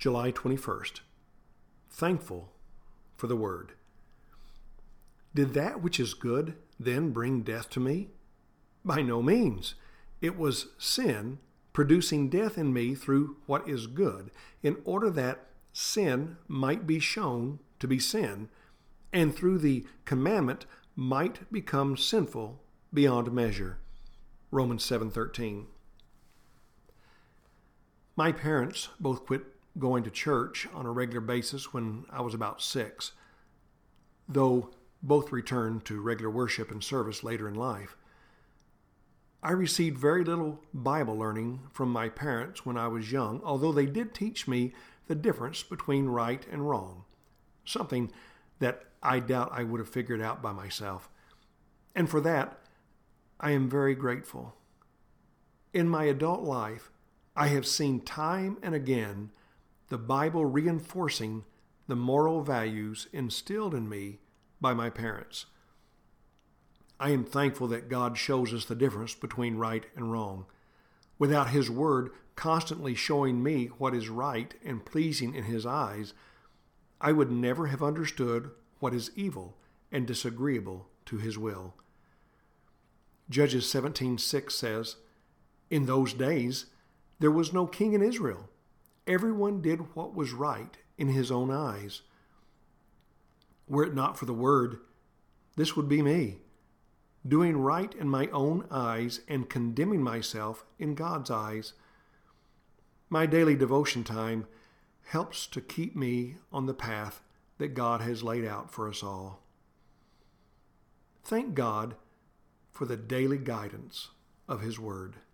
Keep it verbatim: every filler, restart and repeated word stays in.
July twenty-first. Thankful for the Word. Did that which is good then bring death to me? By no means. It was sin producing death in me through what is good, in order that sin might be shown to be sin, and through the commandment might become sinful beyond measure. Romans seven thirteen. My parents both quit going to church on a regular basis when I was about six, though both returned to regular worship and service later in life. I received very little Bible learning from my parents when I was young, although they did teach me the difference between right and wrong, something that I doubt I would have figured out by myself. And for that, I am very grateful. In my adult life, I have seen time and again the Bible reinforcing the moral values instilled in me by my parents. I am thankful that God shows us the difference between right and wrong. Without His Word constantly showing me what is right and pleasing in His eyes, I would never have understood what is evil and disagreeable to His will. Judges seventeen six says, "In those days there was no king in Israel. Everyone did what was right in his own eyes." Were it not for the Word, this would be me, doing right in my own eyes and condemning myself in God's eyes. My daily devotion time helps to keep me on the path that God has laid out for us all. Thank God for the daily guidance of His Word.